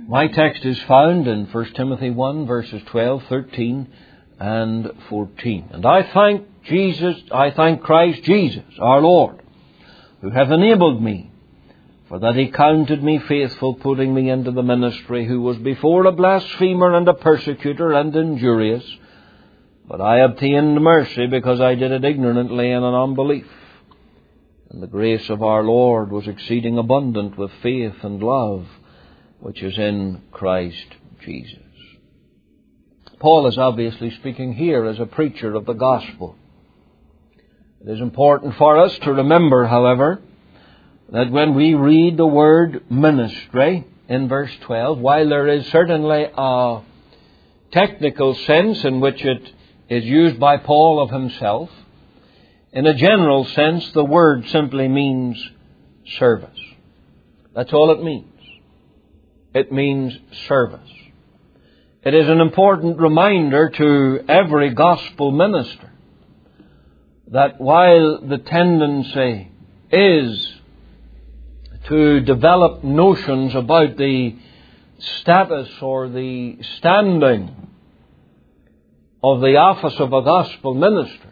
My text is found in 1 Timothy 1, verses 12, 13, and 14. And I thank Christ Jesus, our Lord, who hath enabled me, for that he counted me faithful, putting me into the ministry, who was before a blasphemer and a persecutor and injurious. But I obtained mercy, because I did it ignorantly and in unbelief. And the grace of our Lord was exceeding abundant with faith and love, which is in Christ Jesus. Paul is obviously speaking here as a preacher of the gospel. It is important for us to remember, however, that when we read the word ministry in verse 12, while there is certainly a technical sense in which it is used by Paul of himself, in a general sense the word simply means service. That's all it means. It means service. It is an important reminder to every gospel minister that while the tendency is to develop notions about the status or the standing of the office of a gospel minister,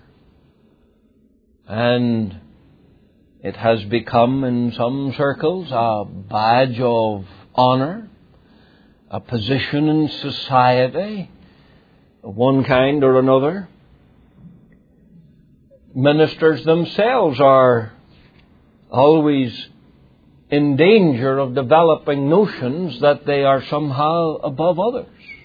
and it has become in some circles a badge of honor, a position in society of one kind or another. Ministers themselves are always in danger of developing notions that they are somehow above others.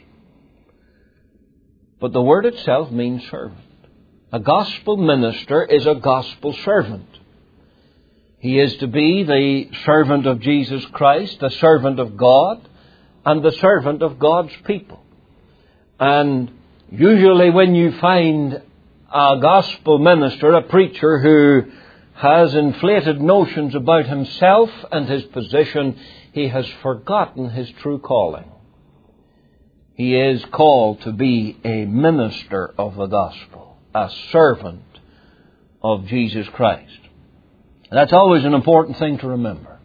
But the word itself means servant. A gospel minister is a gospel servant. He is to be the servant of Jesus Christ, the servant of God, and the servant of God's people. And usually when you find a gospel minister, a preacher who has inflated notions about himself and his position, he has forgotten his true calling. He is called to be a minister of the gospel, a servant of Jesus Christ. That's always an important thing to remember.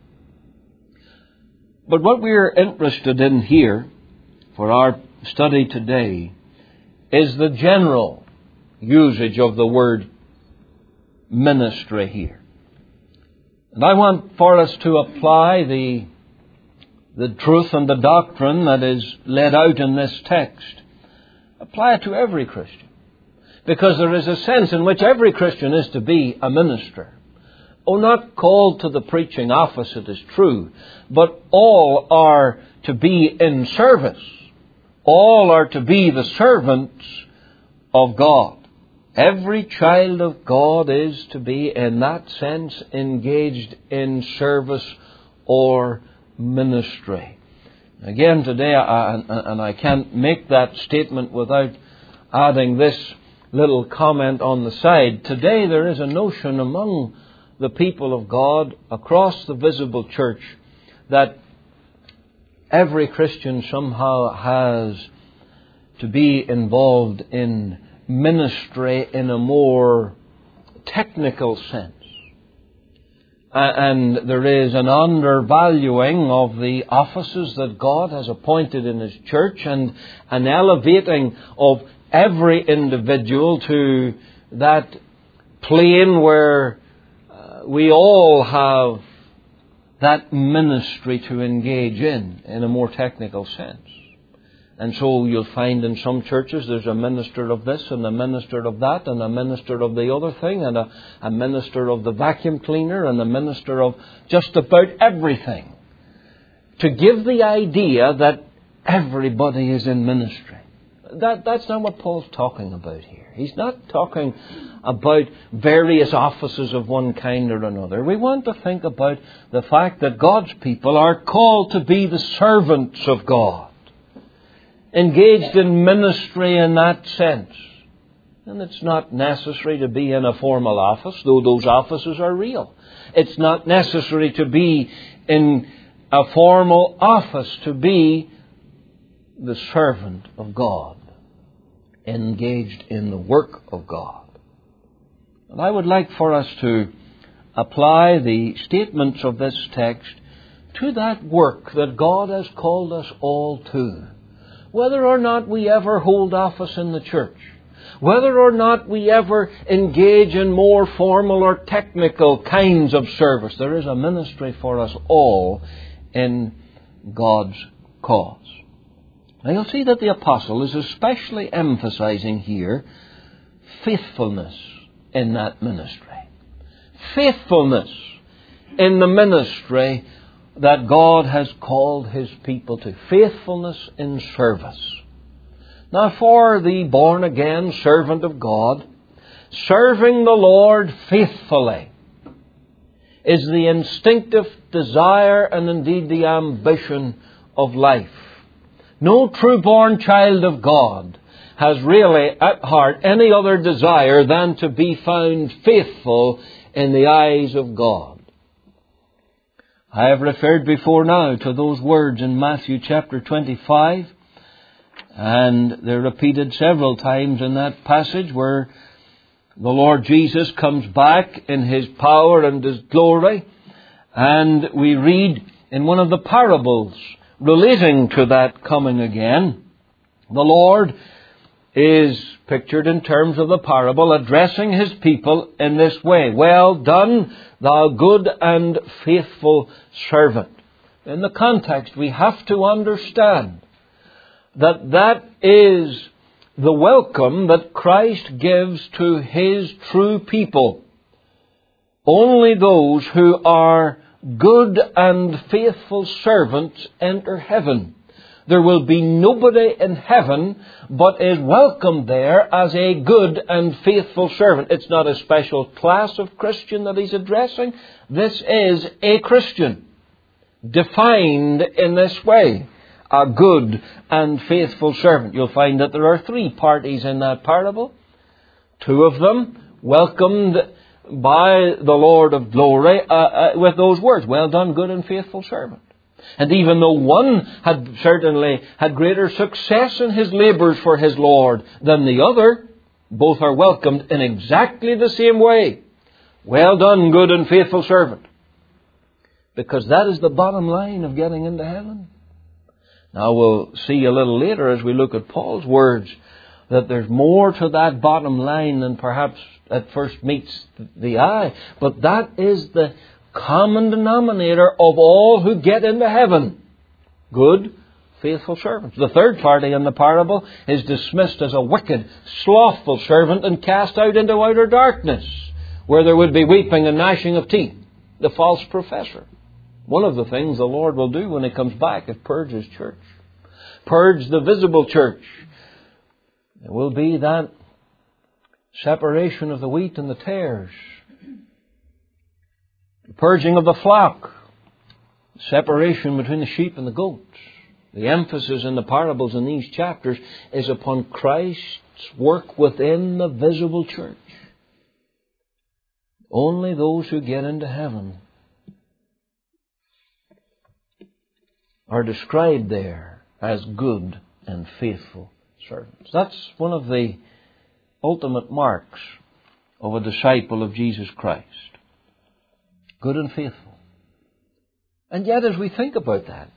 But what we're interested in here for our study today is the general usage of the word ministry here. And I want for us to apply the truth and the doctrine that is laid out in this text. Apply it to every Christian. Because there is a sense in which every Christian is to be a minister. Not called to the preaching office, it is true, but all are to be in service. All are to be the servants of God. Every child of God is to be, in that sense, engaged in service or ministry. Again, today, and I can't make that statement without adding this little comment on the side. Today there is a notion among the people of God across the visible church that every Christian somehow has to be involved in ministry in a more technical sense. And there is an undervaluing of the offices that God has appointed in His church and an elevating of every individual to that plane where we all have that ministry to engage in a more technical sense. And so you'll find in some churches there's a minister of this and a minister of that and a minister of the other thing and a minister of the vacuum cleaner and a minister of just about everything. To give the idea that everybody is in ministry. That's not what Paul's talking about here. He's not talking about various offices of one kind or another. We want to think about the fact that God's people are called to be the servants of God, engaged in ministry in that sense. And it's not necessary to be in a formal office, though those offices are real. It's not necessary to be in a formal office to be the servant of God, engaged in the work of God. And I would like for us to apply the statements of this text to that work that God has called us all to. Whether or not we ever hold office in the church, whether or not we ever engage in more formal or technical kinds of service, there is a ministry for us all in God's cause. Now you'll see that the apostle is especially emphasizing here faithfulness in that ministry. Faithfulness in the ministry that God has called His people to. Faithfulness in service. Now for the born-again servant of God, serving the Lord faithfully is the instinctive desire and indeed the ambition of life. No true-born child of God has really at heart any other desire than to be found faithful in the eyes of God. I have referred before now to those words in Matthew chapter 25, and they're repeated several times in that passage where the Lord Jesus comes back in His power and His glory, and we read in one of the parables relating to that coming again, the Lord is pictured in terms of the parable addressing His people in this way. Well done, thou good and faithful servant. In the context, we have to understand that that is the welcome that Christ gives to His true people. Only those who are good and faithful servants enter heaven. There will be nobody in heaven but is welcomed there as a good and faithful servant. It's not a special class of Christian that He's addressing. This is a Christian, defined in this way. A good and faithful servant. You'll find that there are three parties in that parable. Two of them welcomed by the Lord of glory with those words, well done, good and faithful servant. And even though one had certainly had greater success in his labours for his Lord than the other, both are welcomed in exactly the same way. Well done, good and faithful servant. Because that is the bottom line of getting into heaven. Now we'll see a little later as we look at Paul's words that there's more to that bottom line than perhaps at first meets the eye. But that is the common denominator of all who get into heaven. Good, faithful servants. The third party in the parable is dismissed as a wicked, slothful servant and cast out into outer darkness, where there would be weeping and gnashing of teeth. The false professor. One of the things the Lord will do when He comes back is purge His church. Purge the visible church. There will be that separation of the wheat and the tares. The purging of the flock. Separation between the sheep and the goats. The emphasis in the parables in these chapters is upon Christ's work within the visible church. Only those who get into heaven are described there as good and faithful servants. That's one of the ultimate marks of a disciple of Jesus Christ. Good and faithful. And yet as we think about that,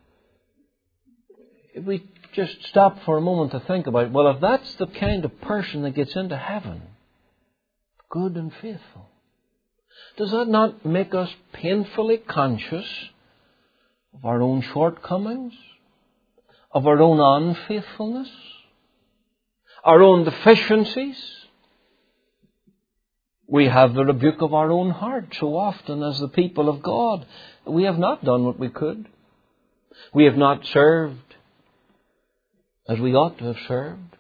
if we just stop for a moment to think about, well, if that's the kind of person that gets into heaven, good and faithful, does that not make us painfully conscious of our own shortcomings, of our own unfaithfulness, our own deficiencies? We have the rebuke of our own heart so often as the people of God. We have not done what we could. We have not served as we ought to have served.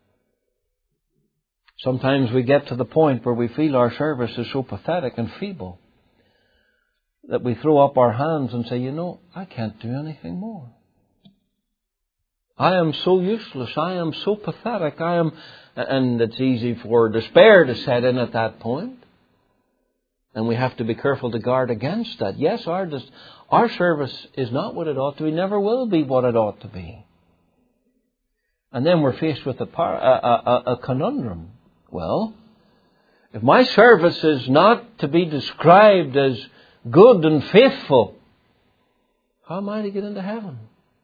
Sometimes we get to the point where we feel our service is so pathetic and feeble that we throw up our hands and say, I can't do anything more. I am so useless. I am so pathetic. And it's easy for despair to set in at that point. And we have to be careful to guard against that. Yes, our service is not what it ought to be. Never will be what it ought to be. And then we're faced with a conundrum. Well, if my service is not to be described as good and faithful, how am I to get into heaven?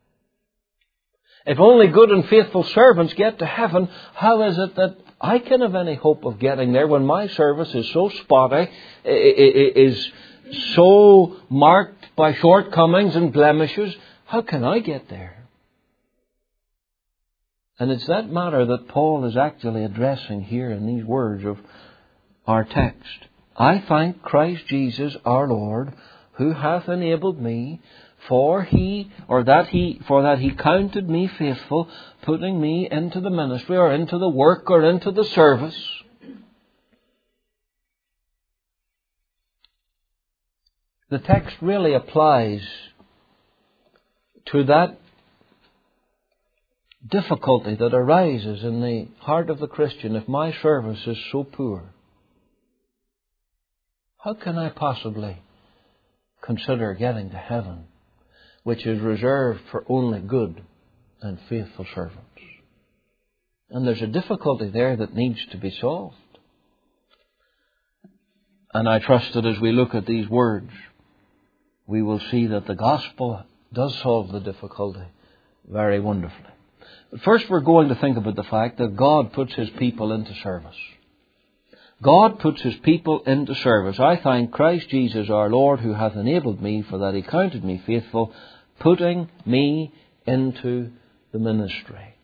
If only good and faithful servants get to heaven, how is it that I can have any hope of getting there when my service is so spotty, is so marked by shortcomings and blemishes? How can I get there? And it's that matter that Paul is actually addressing here in these words of our text. I thank Christ Jesus our Lord, who hath enabled me, for that he counted me faithful, putting me into the ministry, or into the work, or into the service. The text really applies to that difficulty that arises in the heart of the Christian. If my service is so poor, how can I possibly consider getting to heaven, which is reserved for only good and faithful servants? And there's a difficulty there that needs to be solved. And I trust that as we look at these words, we will see that the gospel does solve the difficulty very wonderfully. But first we're going to think about the fact that God puts His people into service. God puts His people into service. I thank Christ Jesus our Lord, who hath enabled me, for that He counted me faithful, putting me into the ministry.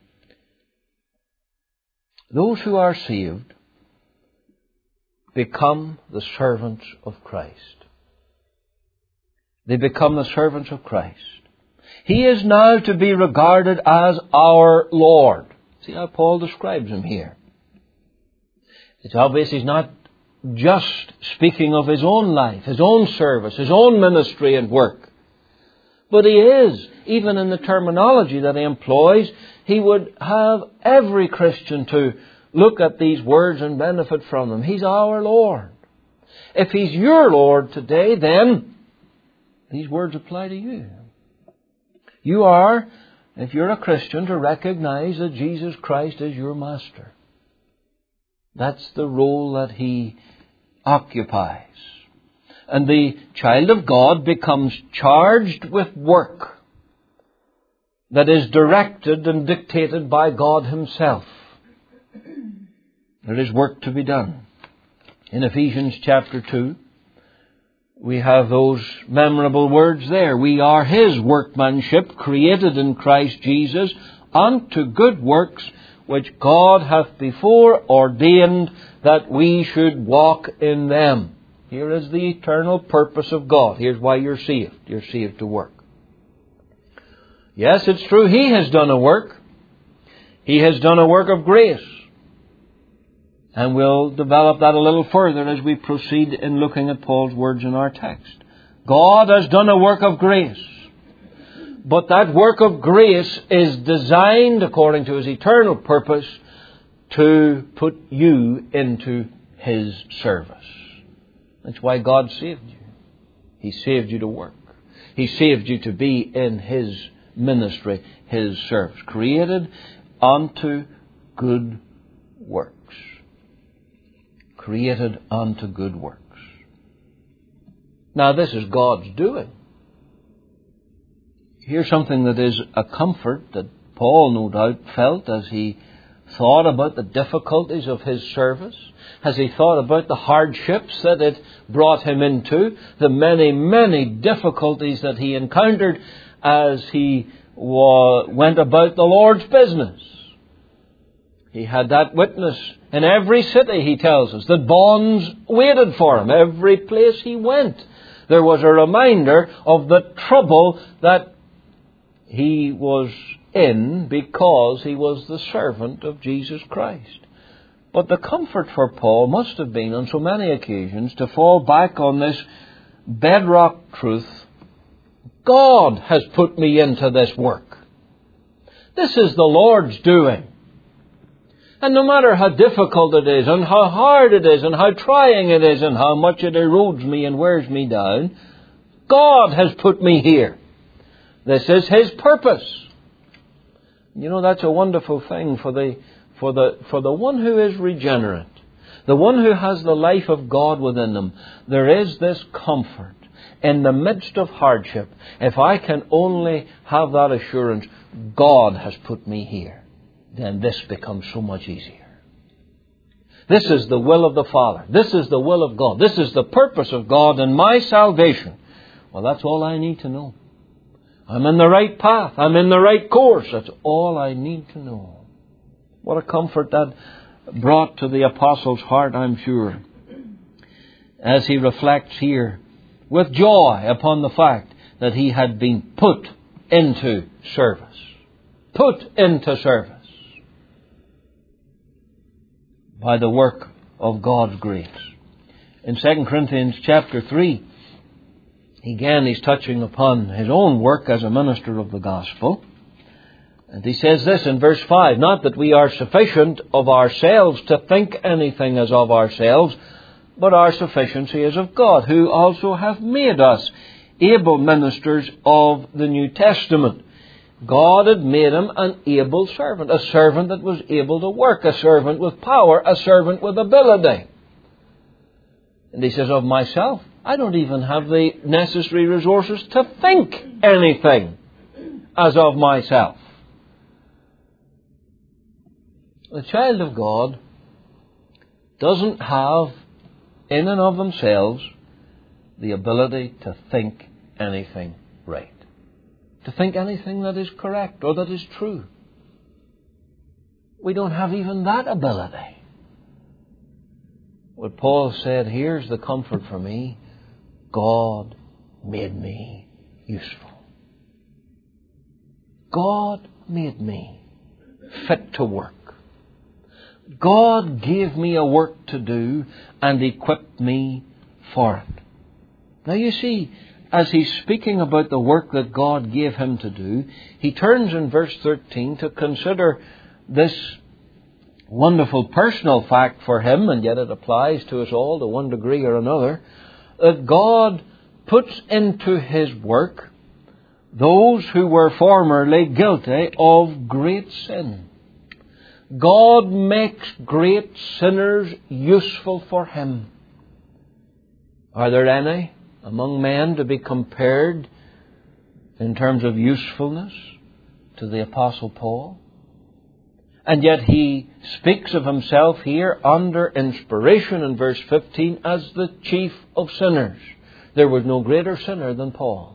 Those who are saved become the servants of Christ. They become the servants of Christ. He is now to be regarded as our Lord. See how Paul describes Him here. It's obvious he's not just speaking of his own life, his own service, his own ministry and work. But he is, even in the terminology that he employs, he would have every Christian to look at these words and benefit from them. He's our Lord. If He's your Lord today, then these words apply to you. You are, if you're a Christian, to recognize that Jesus Christ is your Master. That's the role that He occupies. And the child of God becomes charged with work that is directed and dictated by God Himself. There is work to be done. In Ephesians chapter 2, we have those memorable words there. We are His workmanship, created in Christ Jesus, unto good works, which God hath before ordained that we should walk in them. Here is the eternal purpose of God. Here's why you're saved. You're saved to work. Yes, it's true, He has done a work. He has done a work of grace. And we'll develop that a little further as we proceed in looking at Paul's words in our text. God has done a work of grace. But that work of grace is designed, according to His eternal purpose, to put you into His service. That's why God saved you. He saved you to work. He saved you to be in His ministry, His service. Created unto good works. Created unto good works. Now this is God's doing. Here's something that is a comfort that Paul no doubt felt as he thought about the difficulties of his service, as he thought about the hardships that it brought him into, the many, many difficulties that he encountered as he went about the Lord's business. He had that witness in every city, he tells us, that bonds waited for him. Every place he went, there was a reminder of the trouble that he was in because he was the servant of Jesus Christ. But the comfort for Paul must have been on so many occasions to fall back on this bedrock truth. God has put me into this work. This is the Lord's doing. And no matter how difficult it is, and how hard it is, and how trying it is, and how much it erodes me and wears me down, God has put me here. This is His purpose. You know, that's a wonderful thing for the one who is regenerate, the one who has the life of God within them. There is this comfort in the midst of hardship, if I can only have that assurance, God has put me here, then this becomes so much easier. This is the will of the Father. This is the will of God. This is the purpose of God in my salvation. Well, that's all I need to know. I'm in the right path. I'm in the right course. That's all I need to know. What a comfort that brought to the apostle's heart, I'm sure, as he reflects here with joy upon the fact that he had been put into service. Put into service by the work of God's grace. In 2 Corinthians chapter 3, again he's touching upon his own work as a minister of the gospel. And he says this in verse 5, "Not that we are sufficient of ourselves to think anything as of ourselves, but our sufficiency is of God, who also hath made us able ministers of the New Testament." God had made him an able servant, a servant that was able to work, a servant with power, a servant with ability. And he says, of myself, I don't even have the necessary resources to think anything as of myself. The child of God doesn't have, in and of themselves, the ability to think anything right. To think anything that is correct or that is true. We don't have even that ability. What Paul said, here's the comfort for me. God made me useful. God made me fit to work. God gave me a work to do and equipped me for it. Now you see, as he's speaking about the work that God gave him to do, he turns in verse 13 to consider this wonderful personal fact for him, and yet it applies to us all to one degree or another, that God puts into his work those who were formerly guilty of great sin. God makes great sinners useful for him. Are there any among men to be compared in terms of usefulness to the Apostle Paul? And yet he speaks of himself here under inspiration in verse 15 as the chief of sinners. There was no greater sinner than Paul.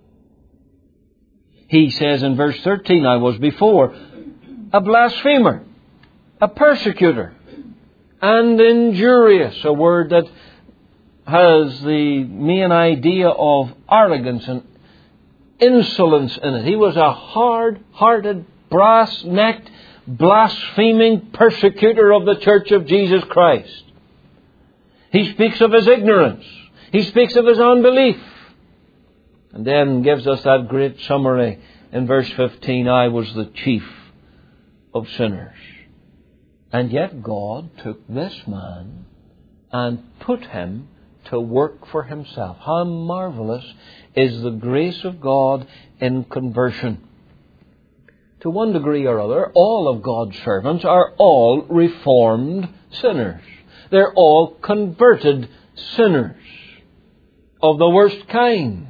He says in verse 13, I was before a blasphemer, a persecutor, and injurious, a word that has the main idea of arrogance and insolence in it. He was a hard-hearted, brass-necked, blaspheming persecutor of the Church of Jesus Christ. He speaks of his ignorance. He speaks of his unbelief. And then gives us that great summary in verse 15, I was the chief of sinners. And yet God took this man and put him to work for himself. How marvelous is the grace of God in conversion. To one degree or other, all of God's servants are all reformed sinners. They're all converted sinners of the worst kind.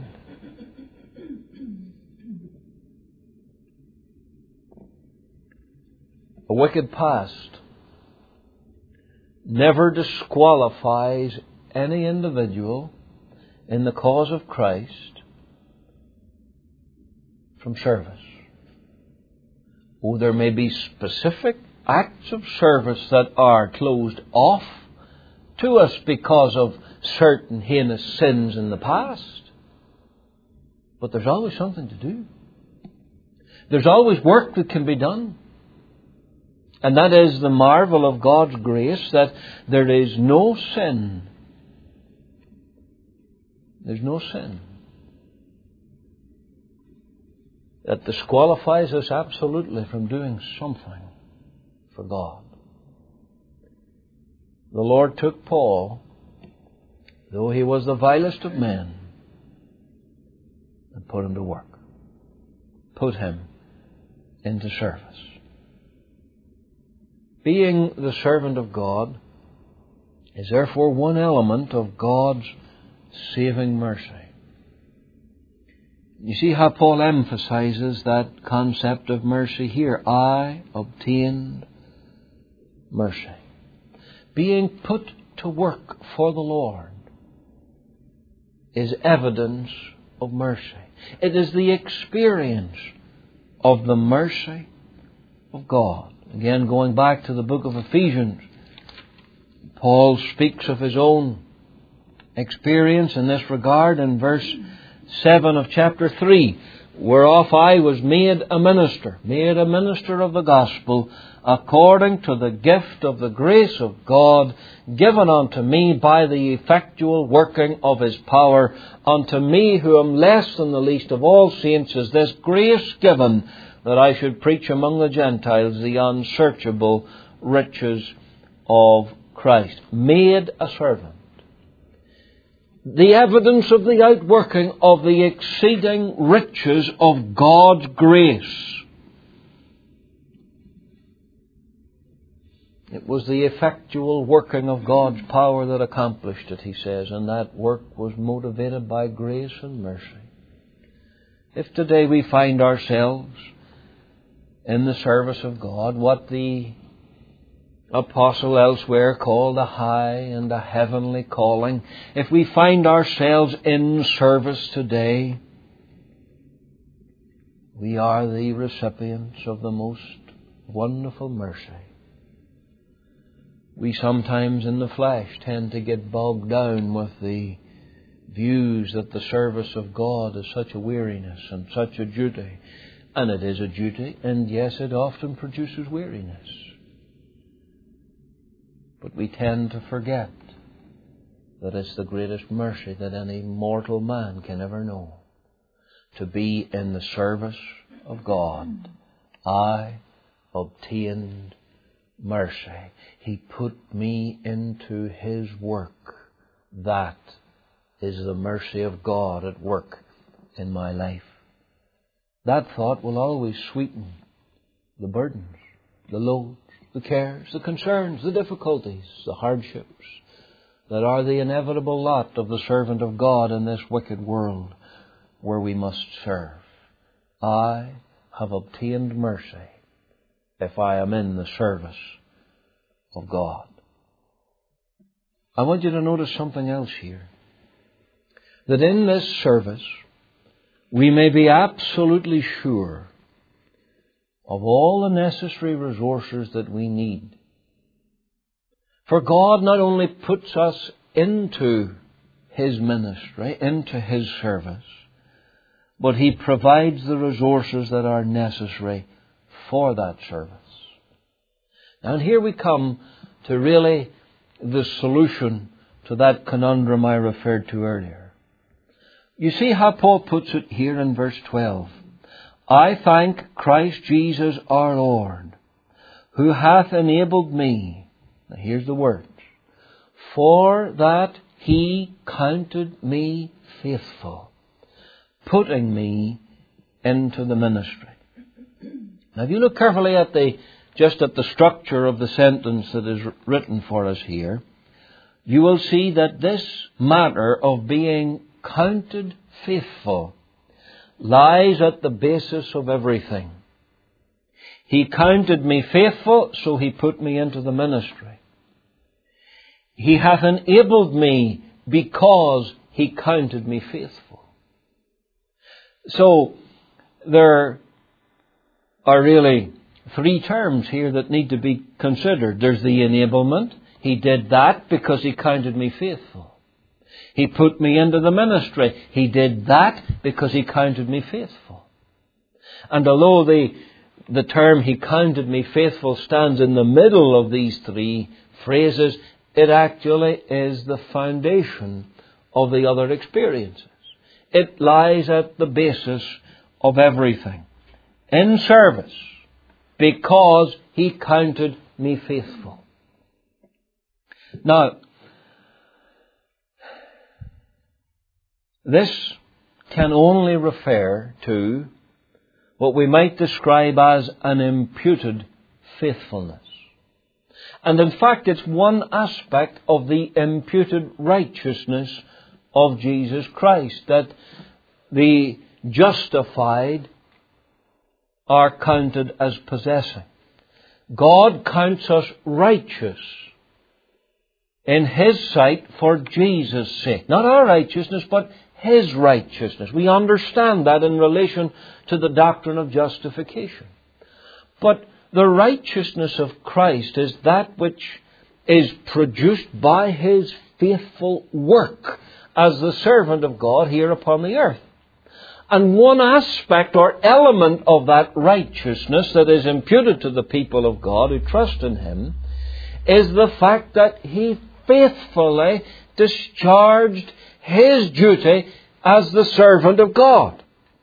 A wicked past never disqualifies any individual in the cause of Christ from service. Oh, there may be specific acts of service that are closed off to us because of certain heinous sins in the past. But there's always something to do. There's always work that can be done. And that is the marvel of God's grace, that there is no sin. There's no sin that disqualifies us absolutely from doing something for God. The Lord took Paul, though he was the vilest of men, and put him to work. Put him into service. Being the servant of God is therefore one element of God's saving mercy. You see how Paul emphasizes that concept of mercy here. I obtained mercy. Being put to work for the Lord is evidence of mercy. It is the experience of the mercy of God. Again, going back to the book of Ephesians, Paul speaks of his own experience in this regard in verse 7 of chapter 3, whereof I was made a minister of the gospel, according to the gift of the grace of God, given unto me by the effectual working of His power. Unto me, who am less than the least of all saints, is this grace given, that I should preach among the Gentiles the unsearchable riches of Christ. Made a servant. The evidence of the outworking of the exceeding riches of God's grace. It was the effectual working of God's power that accomplished it, he says, and that work was motivated by grace and mercy. If today we find ourselves in the service of God, what the apostle elsewhere called a high and a heavenly calling, if we find ourselves in service today, we are the recipients of the most wonderful mercy. We sometimes in the flesh tend to get bogged down with the views that the service of God is such a weariness and such a duty. And it is a duty, and yes, it often produces weariness. But we tend to forget that it's the greatest mercy that any mortal man can ever know, to be in the service of God. I obtained mercy. He put me into His work. That is the mercy of God at work in my life. That thought will always sweeten the burdens, the loads, the cares, the concerns, the difficulties, the hardships that are the inevitable lot of the servant of God in this wicked world where we must serve. I have obtained mercy if I am in the service of God. I want you to notice something else here. That in this service we may be absolutely sure of all the necessary resources that we need. For God not only puts us into His ministry, into His service, but He provides the resources that are necessary for that service. And here we come to really the solution to that conundrum I referred to earlier. You see how Paul puts it here in verse 12. I thank Christ Jesus our Lord, who hath enabled me, now here's the words, for that He counted me faithful, putting me into the ministry. Now if you look carefully at the structure of the sentence that is written for us here, you will see that this matter of being counted faithful lies at the basis of everything. He counted me faithful, so He put me into the ministry. He hath enabled me because He counted me faithful. So, there are really three terms here that need to be considered. There's the enablement. He did that because He counted me faithful. He put me into the ministry. He did that because He counted me faithful. And although the term He counted me faithful stands in the middle of these three phrases, it actually is the foundation of the other experiences. It lies at the basis of everything. In service, because He counted me faithful. Now, this can only refer to what we might describe as an imputed faithfulness. And in fact, it's one aspect of the imputed righteousness of Jesus Christ, that the justified are counted as possessing. God counts us righteous in His sight for Jesus' sake. Not our righteousness, but His righteousness. We understand that in relation to the doctrine of justification. But the righteousness of Christ is that which is produced by His faithful work as the servant of God here upon the earth. And one aspect or element of that righteousness that is imputed to the people of God who trust in Him is the fact that He faithfully discharged His duty as the servant of God.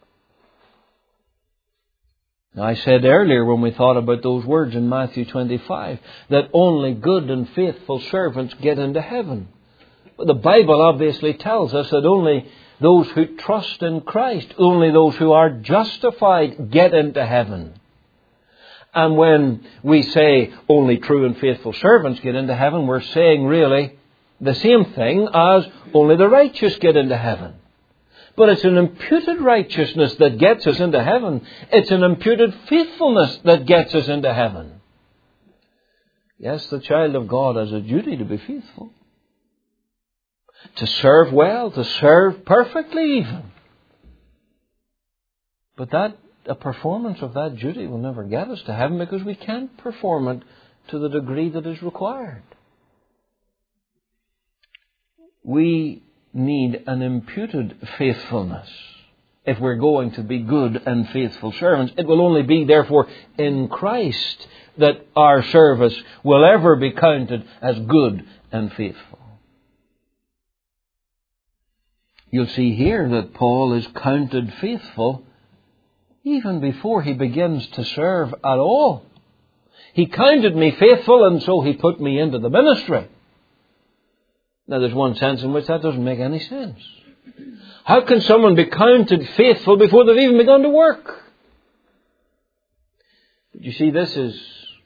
Now, I said earlier when we thought about those words in Matthew 25 that only good and faithful servants get into heaven. But the Bible obviously tells us that only those who trust in Christ, only those who are justified get into heaven. And when we say only true and faithful servants get into heaven, we're saying really the same thing as only the righteous get into heaven. But it's an imputed righteousness that gets us into heaven. It's an imputed faithfulness that gets us into heaven. Yes, the child of God has a duty to be faithful. To serve well, to serve perfectly even. But a performance of that duty will never get us to heaven because we can't perform it to the degree that is required. We need an imputed faithfulness if we're going to be good and faithful servants. It will only be, therefore, in Christ that our service will ever be counted as good and faithful. You'll see here that Paul is counted faithful even before he begins to serve at all. He counted me faithful, and so he put me into the ministry. Now, there's one sense in which that doesn't make any sense. How can someone be counted faithful before they've even begun to work? But you see, this is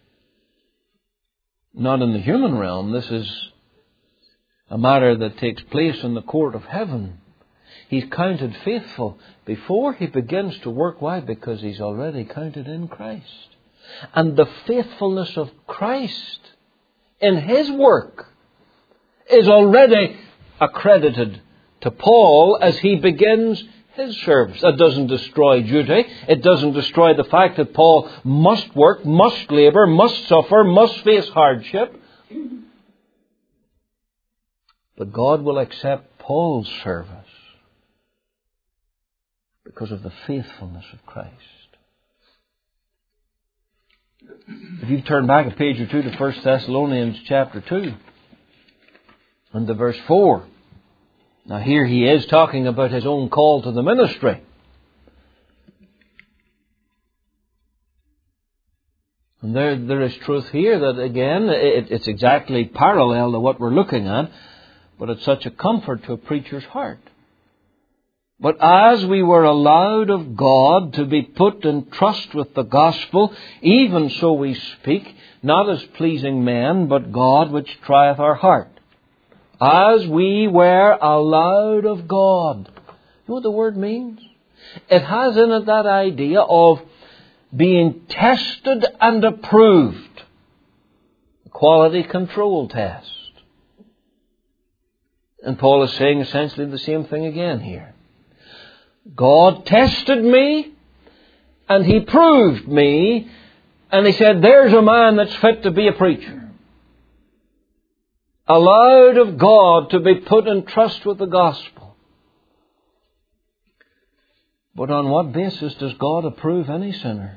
not in the human realm. This is a matter that takes place in the court of heaven. He's counted faithful before he begins to work. Why? Because he's already counted in Christ. And the faithfulness of Christ in His work is already accredited to Paul as he begins his service. That doesn't destroy duty. It doesn't destroy the fact that Paul must work, must labour, must suffer, must face hardship. But God will accept Paul's service because of the faithfulness of Christ. If you turn back a page or two to 1 Thessalonians chapter 2 and to verse 4. Now here he is talking about his own call to the ministry. And there is truth here that again, it's exactly parallel to what we're looking at, but it's such a comfort to a preacher's heart. But as we were allowed of God to be put in trust with the gospel, even so we speak, not as pleasing men, but God which trieth our heart. As we were allowed of God. You know what the word means? It has in it that idea of being tested and approved. A quality control test. And Paul is saying essentially the same thing again here. God tested me, and He proved me, and He said, there's a man that's fit to be a preacher. Allowed of God to be put in trust with the gospel. But on what basis does God approve any sinner?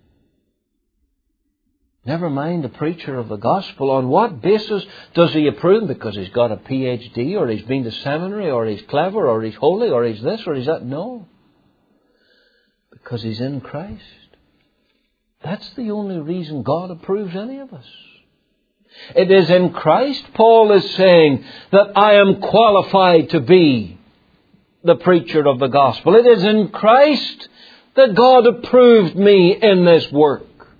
Never mind a preacher of the gospel. On what basis does He approve? Because he's got a PhD, or he's been to seminary, or he's clever, or he's holy, or he's this, or he's that? No. Because he's in Christ. That's the only reason God approves any of us. It is in Christ, Paul is saying, that I am qualified to be the preacher of the gospel. It is in Christ that God approved me in this work.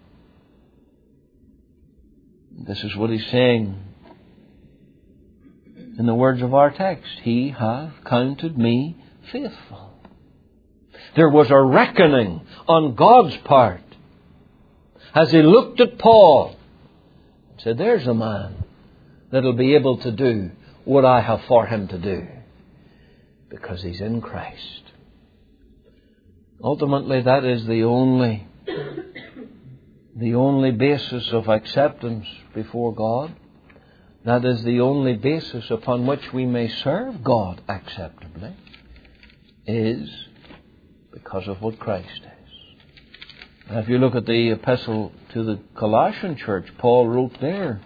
This is what he's saying in the words of our text. He hath counted me faithful. There was a reckoning on God's part as He looked at Paul and said, there's a man that'll be able to do what I have for him to do, because he's in Christ. Ultimately, that is the only basis of acceptance before God. That is the only basis upon which we may serve God acceptably, is because of what Christ is. Now, if you look at the epistle to the Colossian church, Paul wrote there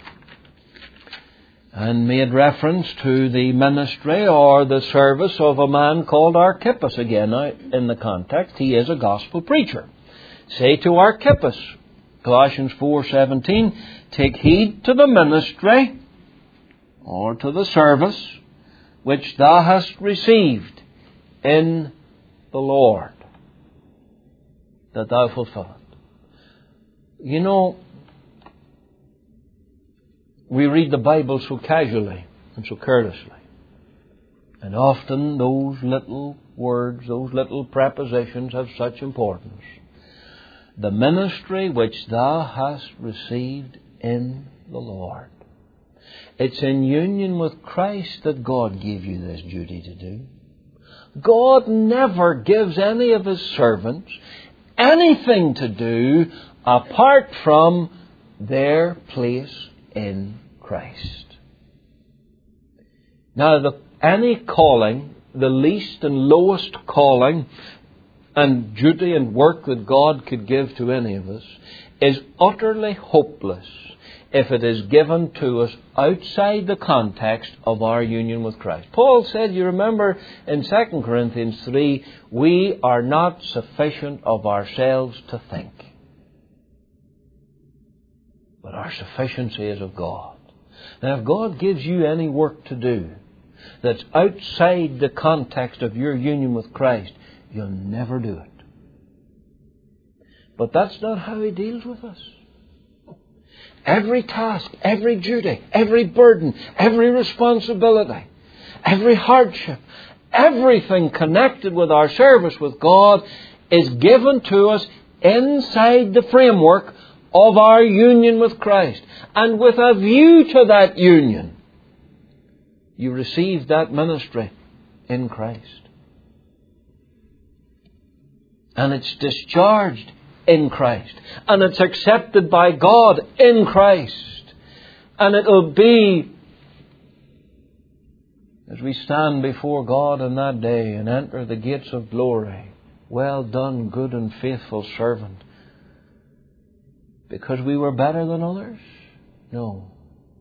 and made reference to the ministry or the service of a man called Archippus. Again, in the context, he is a gospel preacher. Say to Archippus, Colossians 4:17, take heed to the ministry or to the service which thou hast received in the Lord, that thou fulfill it. You know, we read the Bible so casually and so carelessly. And often those little words, those little prepositions have such importance. The ministry which thou hast received in the Lord. It's in union with Christ that God gave you this duty to do. God never gives any of His servants anything to do apart from their place in Christ. Now, any calling, the least and lowest calling and duty and work that God could give to any of us, is utterly hopeless if it is given to us outside the context of our union with Christ. Paul said, you remember in 2 Corinthians 3, we are not sufficient of ourselves to think, but our sufficiency is of God. Now, if God gives you any work to do that's outside the context of your union with Christ, you'll never do it. But that's not how He deals with us. Every task, every duty, every burden, every responsibility, every hardship, everything connected with our service with God is given to us inside the framework of our union with Christ. And with a view to that union, you receive that ministry in Christ. And it's discharged in Christ. And it's accepted by God in Christ. And it'll be, as we stand before God on that day and enter the gates of glory, well done, good and faithful servant. Because we were better than others? No.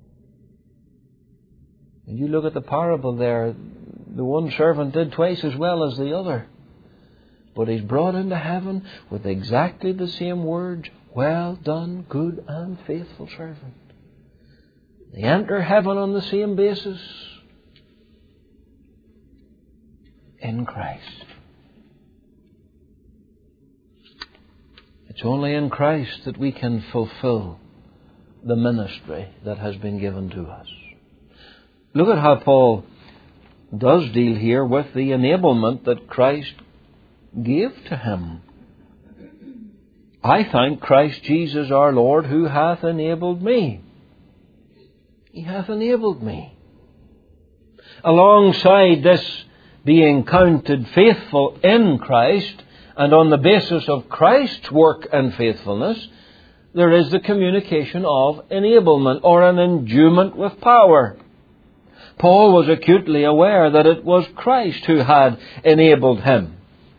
And you look at the parable there, the one servant did twice as well as the other. But he's brought into heaven with exactly the same words, well done, good and faithful servant. They enter heaven on the same basis, in Christ. It's only in Christ that we can fulfill the ministry that has been given to us. Look at how Paul does deal here with the enablement that Christ gave to him. I thank Christ Jesus our Lord, who hath enabled me. He hath enabled me. Alongside this being counted faithful in Christ, and on the basis of Christ's work and faithfulness, there is the communication of enablement or an endowment with power. Paul was acutely aware that it was Christ who had enabled him.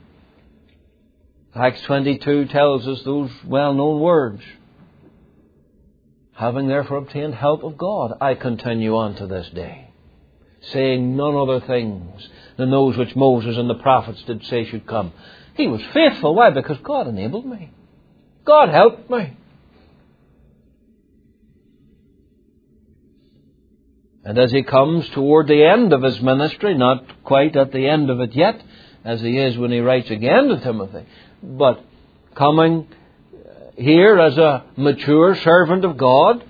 Acts 22 tells us those well-known words. Having therefore obtained help of God, I continue on to this day, saying none other things than those which Moses and the prophets did say should come. He was faithful. Why? Because God enabled me. God helped me. And as he comes toward the end of his ministry, not quite at the end of it yet, as he is when he writes again to Timothy, but coming here as a mature servant of God,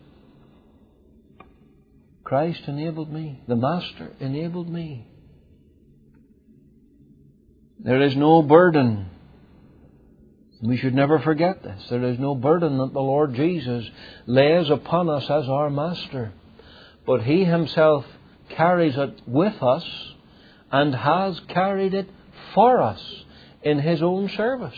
Christ enabled me. The Master enabled me. There is no burden. We should never forget this. There is no burden that the Lord Jesus lays upon us as our Master. But He Himself carries it with us and has carried it for us in His own service.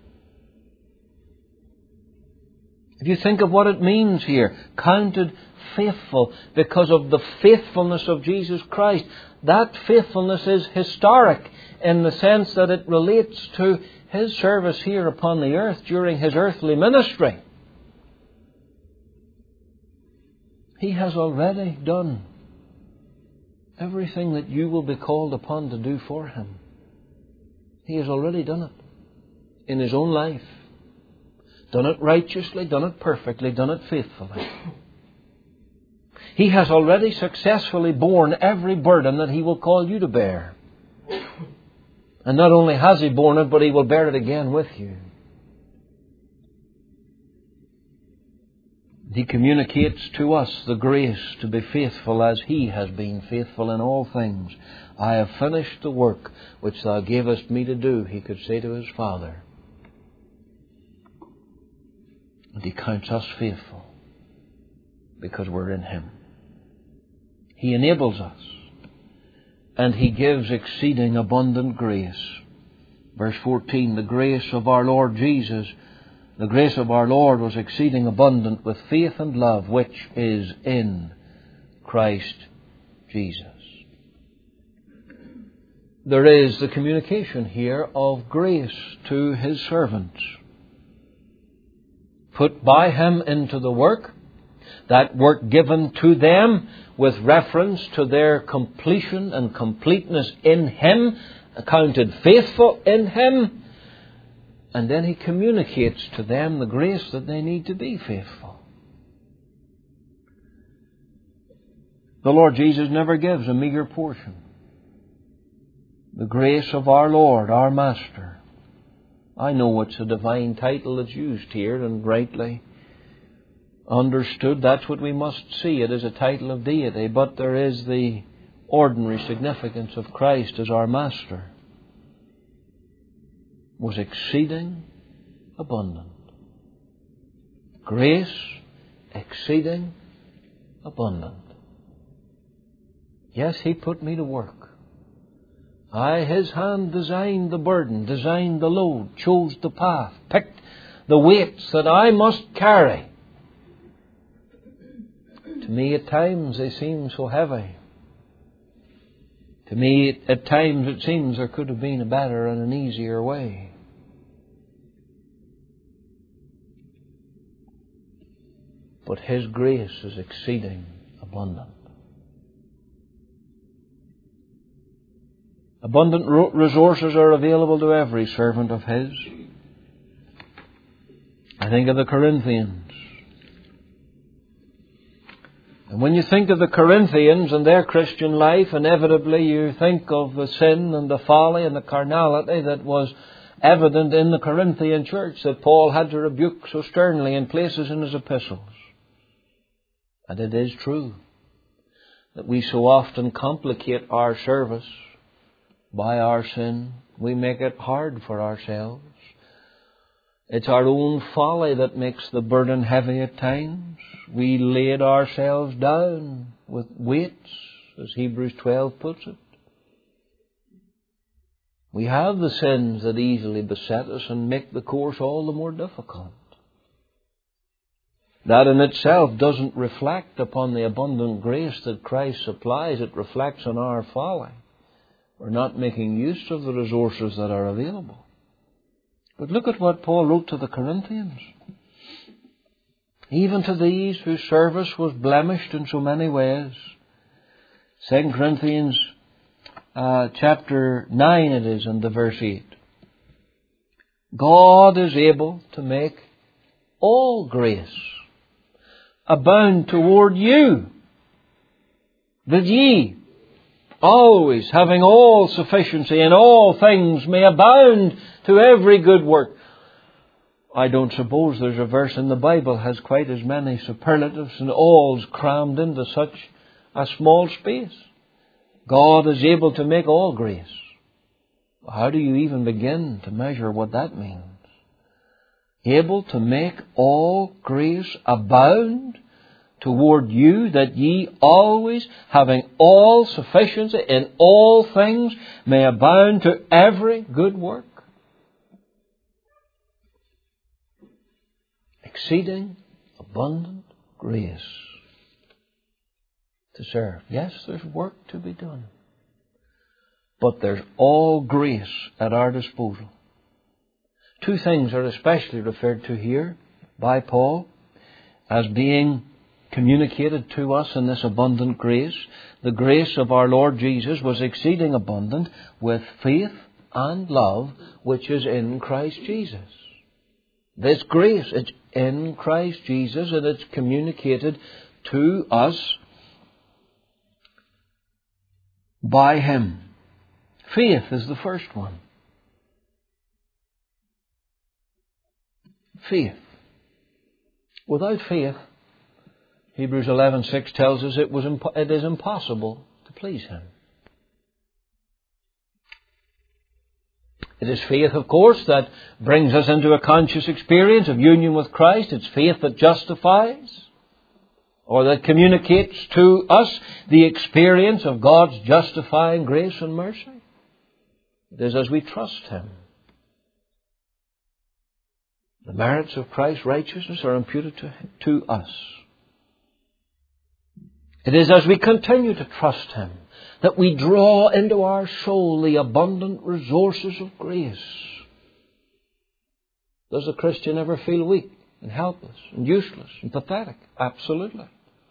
If you think of what it means here, counted faithful because of the faithfulness of Jesus Christ, that faithfulness is historic in the sense that it relates to His service here upon the earth during His earthly ministry. He has already done everything that you will be called upon to do for Him. He has already done it in His own life. Done it righteously, done it perfectly, done it faithfully. He has already successfully borne every burden that He will call you to bear. And not only has He borne it, but He will bear it again with you. He communicates to us the grace to be faithful as He has been faithful in all things. I have finished the work which Thou gavest me to do, He could say to His Father. And He counts us faithful because we're in Him. He enables us. And He gives exceeding abundant grace. Verse 14, the grace of our Lord Jesus, the grace of our Lord was exceeding abundant with faith and love, which is in Christ Jesus. There is the communication here of grace to His servants, put by Him into the work, that work given to them with reference to their completion and completeness in Him, accounted faithful in Him, and then He communicates to them the grace that they need to be faithful. The Lord Jesus never gives a meager portion. The grace of our Lord, our Master. I know it's a divine title that's used here, and rightly understood, that's what we must see. It is a title of deity, but there is the ordinary significance of Christ as our Master. Was exceeding abundant. Grace exceeding abundant. Yes, He put me to work. His hand designed the burden, designed the load, chose the path, picked the weights that I must carry. To me, at times, they seem so heavy. To me, at times, it seems there could have been a better and an easier way. But His grace is exceeding abundant. Abundant resources are available to every servant of His. I think of the Corinthians. And when you think of the Corinthians and their Christian life, inevitably you think of the sin and the folly and the carnality that was evident in the Corinthian church that Paul had to rebuke so sternly in places in his epistles. And it is true that we so often complicate our service by our sin. We make it hard for ourselves. It's our own folly that makes the burden heavy at times. We laid ourselves down with weights, as Hebrews 12 puts it. We have the sins that easily beset us and make the course all the more difficult. That in itself doesn't reflect upon the abundant grace that Christ supplies. It reflects on our folly. We're not making use of the resources that are available. But look at what Paul wrote to the Corinthians. Even to these whose service was blemished in so many ways. 2 Corinthians chapter 9 it is, and the verse 8. God is able to make all grace abound toward you, that ye, always having all sufficiency in all things, may abound to every good work. I don't suppose there's a verse in the Bible has quite as many superlatives and alls crammed into such a small space. God is able to make all grace How do you even begin to measure what that means? Able to make all grace abound toward you, that ye always, having all sufficiency in all things, may abound to every good work. Exceeding abundant grace to serve. Yes, there's work to be done. But there's all grace at our disposal. Two things are especially referred to here by Paul as being communicated to us in this abundant grace. The grace of our Lord Jesus was exceeding abundant with faith and love which is in Christ Jesus. This grace is in Christ Jesus, and it's communicated to us by Him. Faith is the first one. Faith. Without faith, Hebrews 11:6 tells us it is impossible to please Him. It is faith, of course, that brings us into a conscious experience of union with Christ. It's faith that justifies, or that communicates to us the experience of God's justifying grace and mercy. It is as we trust Him. The merits of Christ's righteousness are imputed to us. It is as we continue to trust Him that we draw into our soul the abundant resources of grace. Does a Christian ever feel weak and helpless and useless and pathetic? Absolutely.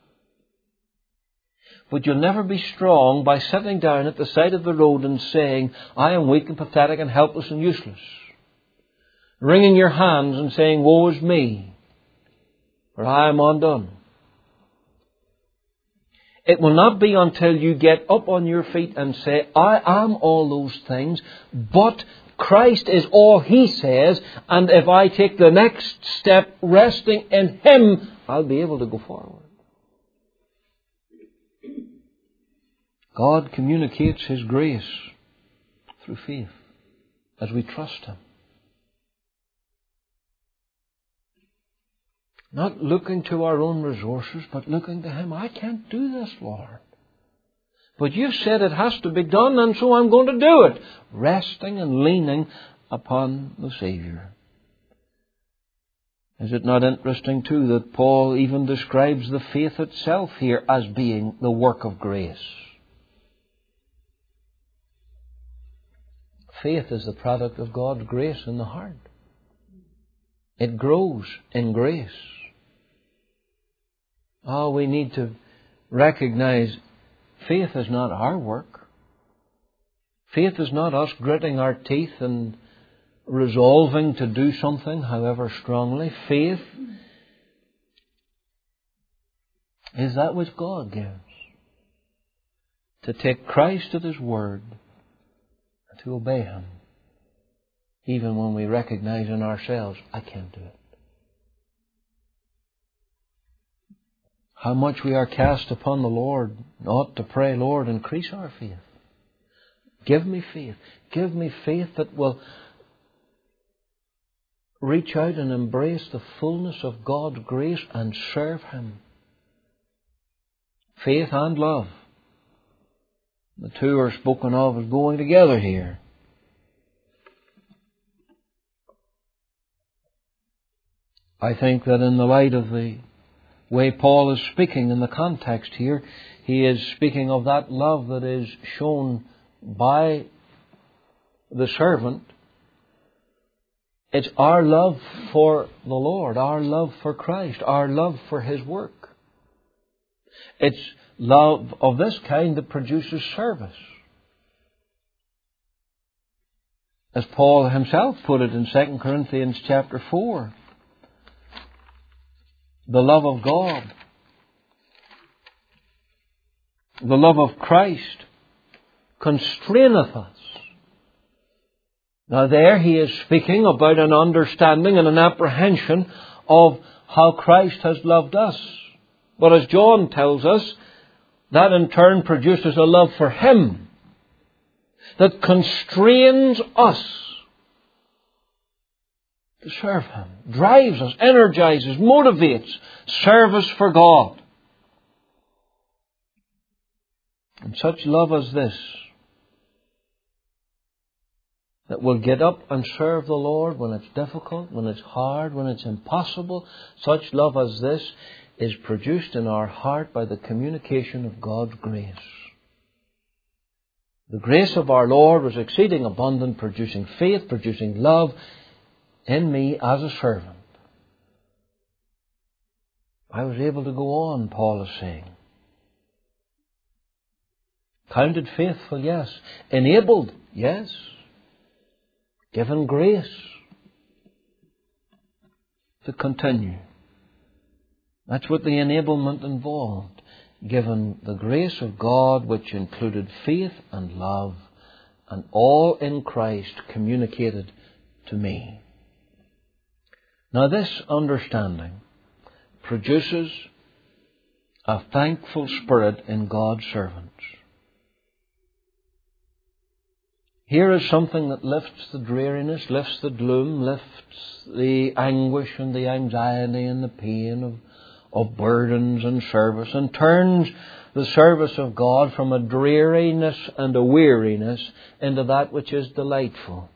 But you'll never be strong by sitting down at the side of the road and saying, I am weak and pathetic and helpless and useless. Wringing your hands and saying, woe is me, for I am undone. It will not be until you get up on your feet and say, I am all those things, but Christ is all He says, and if I take the next step resting in Him, I'll be able to go forward. God communicates His grace through faith as we trust Him. Not looking to our own resources, but looking to Him. I can't do this, Lord. But You said it has to be done, and so I'm going to do it. Resting and leaning upon the Saviour. Is it not interesting, too, that Paul even describes the faith itself here as being the work of grace? Faith is the product of God's grace in the heart. It grows in grace. Oh, we need to recognize faith is not our work. Faith is not us gritting our teeth and resolving to do something, however strongly. Faith is that which God gives. To take Christ at His word and to obey Him. Even when we recognize in ourselves, I can't do it. How much we are cast upon the Lord, ought to pray, Lord, increase our faith. Give me faith. Give me faith that will reach out and embrace the fullness of God's grace and serve Him. Faith and love. The two are spoken of as going together here. I think that in the light of the way Paul is speaking in the context here, he is speaking of that love that is shown by the servant. It's our love for the Lord, our love for Christ, our love for His work. It's love of this kind that produces service. As Paul himself put it in 2 Corinthians chapter 4. The love of God, the love of Christ constraineth us. Now there he is speaking about an understanding and an apprehension of how Christ has loved us. But as John tells us, that in turn produces a love for Him. that constrains us to serve Him, drives us, energizes, motivates service for God. And such love as this, that will get up and serve the Lord when it's difficult, when it's hard, when it's impossible, such love as this is produced in our heart by the communication of God's grace. The grace of our Lord was exceeding abundant, producing faith, producing love in me as a servant. I was able to go on, Paul is saying. Counted faithful, yes. Enabled, yes. Given grace to continue. That's what the enablement involved. Given the grace of God, which included faith and love, and all in Christ communicated to me. Now this understanding produces a thankful spirit in God's servants. Here is something that lifts the dreariness, lifts the gloom, lifts the anguish and the anxiety and the pain of burdens and service, and turns the service of God from a dreariness and a weariness into that which is delightful.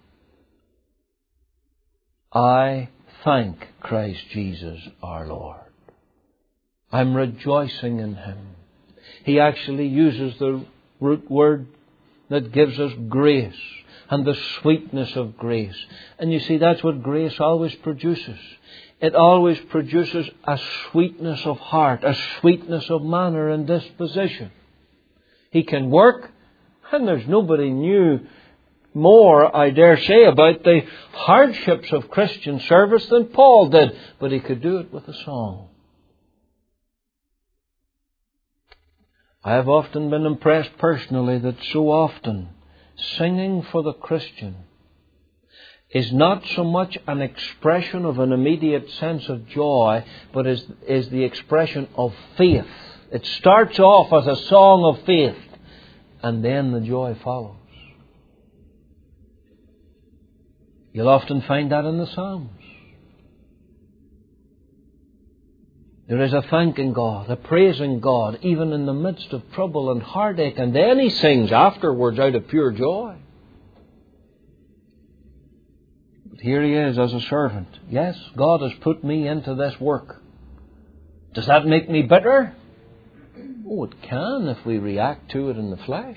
I thank Christ Jesus our Lord. I'm rejoicing in Him. He actually uses the root word that gives us grace and the sweetness of grace. And you see, that's what grace always produces. It always produces a sweetness of heart, a sweetness of manner and disposition. He can work, and there's nobody knew more, I dare say, about the hardships of Christian service than Paul did, but he could do it with a song. I have often been impressed personally that so often singing for the Christian is not so much an expression of an immediate sense of joy, but is the expression of faith. It starts off as a song of faith, and then the joy follows. You'll often find that in the Psalms. There is a thanking God, a praising God, even in the midst of trouble and heartache. And then he sings afterwards out of pure joy. But here he is as a servant. Yes, God has put me into this work. Does that make me bitter? Oh, it can if we react to it in the flesh.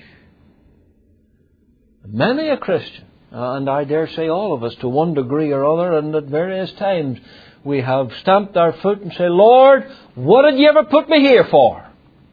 Many a Christian, and I dare say all of us to one degree or other, and at various times, we have stamped our foot and say, Lord, what did you ever put me here for?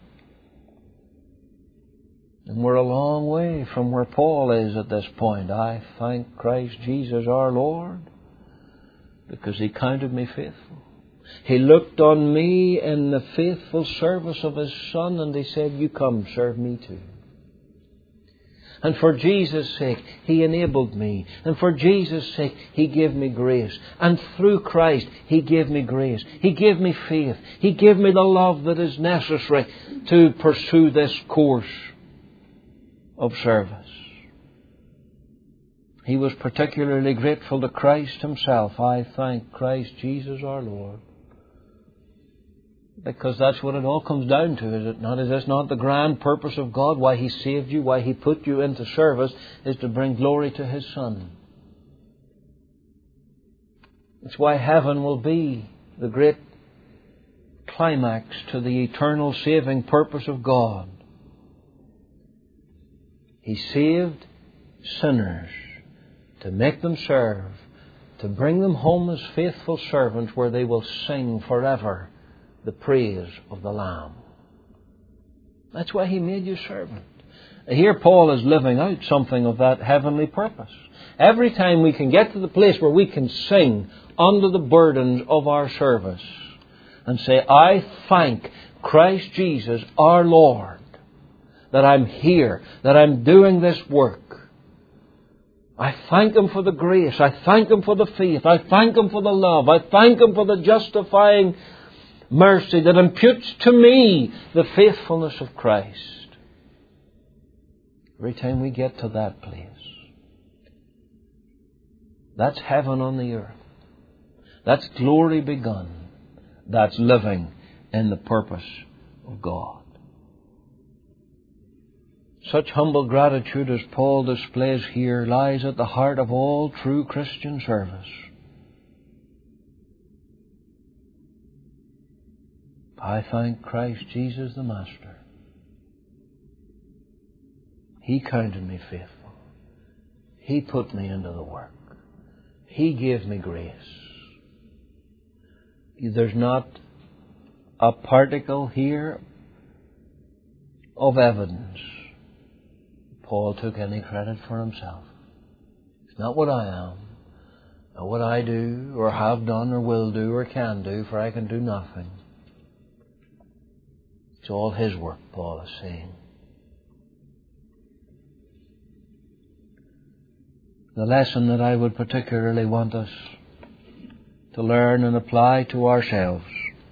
And we're a long way from where Paul is at this point. I thank Christ Jesus our Lord because He counted me faithful. He looked on me in the faithful service of His Son and He said, you come, serve me too. And for Jesus' sake, He enabled me. And for Jesus' sake, He gave me grace. And through Christ, He gave me grace. He gave me faith. He gave me the love that is necessary to pursue this course of service. He was particularly grateful to Christ Himself. I thank Christ Jesus our Lord. Because that's what it all comes down to, is it not? Is this not the grand purpose of God? Why He saved you, why He put you into service, is to bring glory to His Son. It's why heaven will be the great climax to the eternal saving purpose of God. He saved sinners to make them serve, to bring them home as faithful servants where they will sing forever the praise of the Lamb. That's why He made you servant. Here Paul is living out something of that heavenly purpose. Every time we can get to the place where we can sing under the burdens of our service and say, I thank Christ Jesus our Lord that I'm here, that I'm doing this work. I thank Him for the grace. I thank Him for the faith. I thank Him for the love. I thank Him for the justifying mercy that imputes to me the faithfulness of Christ. Every time we get to that place, that's heaven on the earth. That's glory begun. That's living in the purpose of God. Such humble gratitude as Paul displays here lies at the heart of all true Christian service. I thank Christ Jesus the Master. He counted me faithful. He put me into the work. He gave me grace. There's not a particle here of evidence Paul took any credit for himself. It's not what I am, not what I do, or have done, or will do, or can do, for I can do nothing. It's all His work, Paul is saying. The lesson that I would particularly want us to learn and apply to ourselves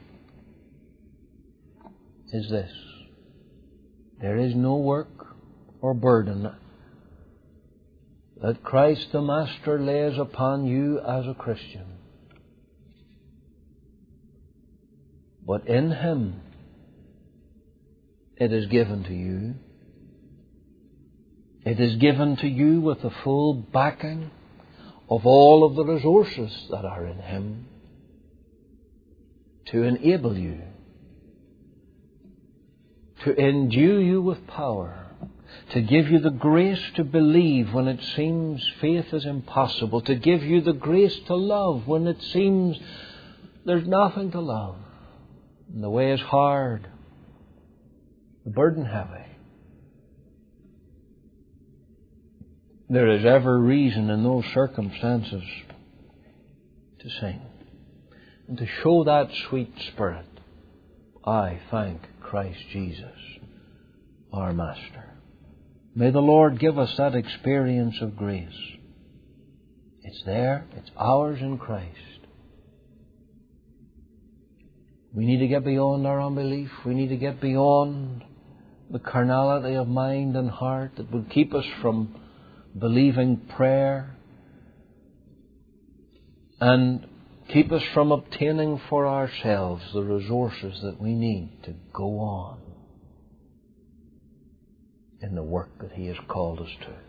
is this: there is no work or burden that Christ the Master lays upon you as a Christian, but in Him it is given to you. It is given to you with the full backing of all of the resources that are in Him to enable you, to endue you with power, to give you the grace to believe when it seems faith is impossible, to give you the grace to love when it seems there's nothing to love, and the way is hard, the burden heavy. There is every reason in those circumstances to sing and to show that sweet spirit. I thank Christ Jesus, our Master. May the Lord give us that experience of grace. It's there. It's ours in Christ. We need to get beyond our unbelief. We need to get beyond the carnality of mind and heart that would keep us from believing prayer and keep us from obtaining for ourselves the resources that we need to go on in the work that He has called us to.